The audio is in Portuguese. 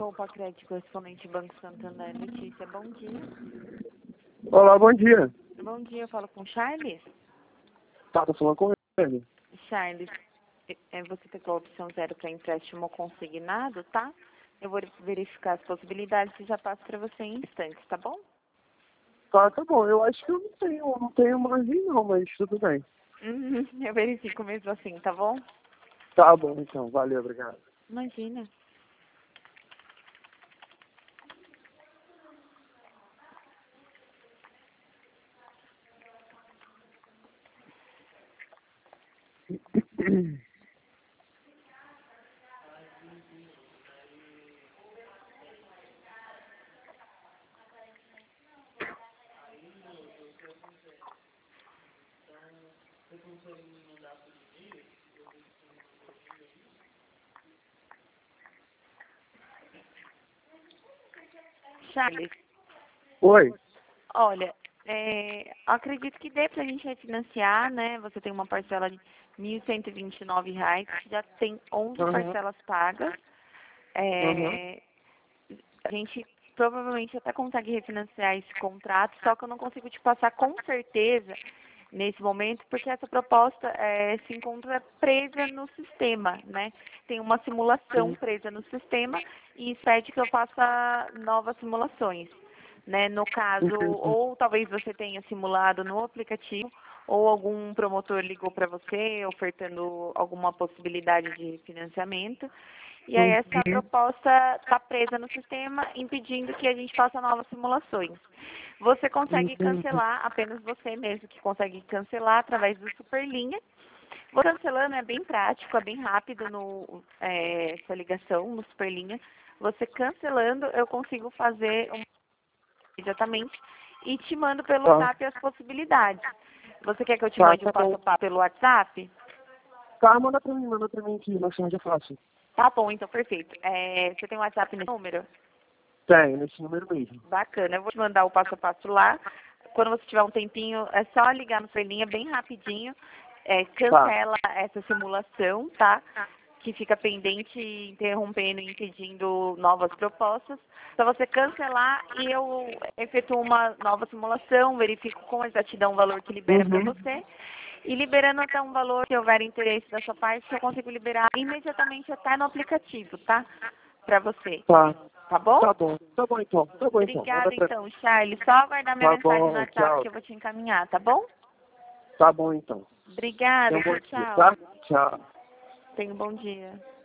Poupa Crédito Correspondente Banco Santander. Letícia, bom dia. Olá, bom dia. Bom dia, eu falo com o Charles. Tá, tô falando com ele. Charles, você pegou a opção 0 para empréstimo consignado, tá? Eu vou verificar as possibilidades e já passo para você em instantes, tá bom? Tá bom. Eu acho que eu não tenho margem não, mas tudo bem. Eu verifico mesmo assim, tá bom? Tá bom, então. Valeu, obrigado. Imagina. Charles, Oi. olha, acredito que dê pra gente refinanciar, né? Você tem uma parcela de R$ 1.129, já tem 11 parcelas pagas. A gente provavelmente até consegue refinanciar esse contrato, só que eu não consigo te passar com certeza nesse momento, porque essa proposta se encontra presa no sistema, né? Tem uma simulação presa no sistema e pede que eu faça novas simulações, né? No caso, ou talvez você tenha simulado no aplicativo, ou algum promotor ligou para você ofertando alguma possibilidade de financiamento. E aí essa proposta está presa no sistema, impedindo que a gente faça novas simulações. Você consegue cancelar, apenas você mesmo que consegue cancelar através do Superlinha. Você cancelando é bem prático, é bem rápido essa ligação no Superlinha. Você cancelando, eu consigo fazer imediatamente e te mando pelo WhatsApp as possibilidades. Você quer que eu te mande o passo a passo pelo WhatsApp? Tá, manda pra mim aqui, na onde é fácil. Tá bom, então perfeito. Você tem um WhatsApp nesse número? Tem, nesse número mesmo. Bacana, eu vou te mandar o passo a passo lá. Quando você tiver um tempinho, é só ligar no Superlinha bem rapidinho. Cancela essa simulação, tá? Que fica pendente, interrompendo e impedindo novas propostas. Só você cancelar e eu efetuo uma nova simulação, verifico com exatidão o valor que libera para você. E liberando até um valor que houver interesse da sua parte, eu consigo liberar imediatamente até no aplicativo, tá? Para você. Tá bom? Tá bom então. Obrigada então, Charles. Só aguardar minha mensagem no WhatsApp que eu vou te encaminhar, tá bom? Tá bom então. Obrigada, Tenha um bom dia, tchau. tá? Tchau. Tenha um bom dia.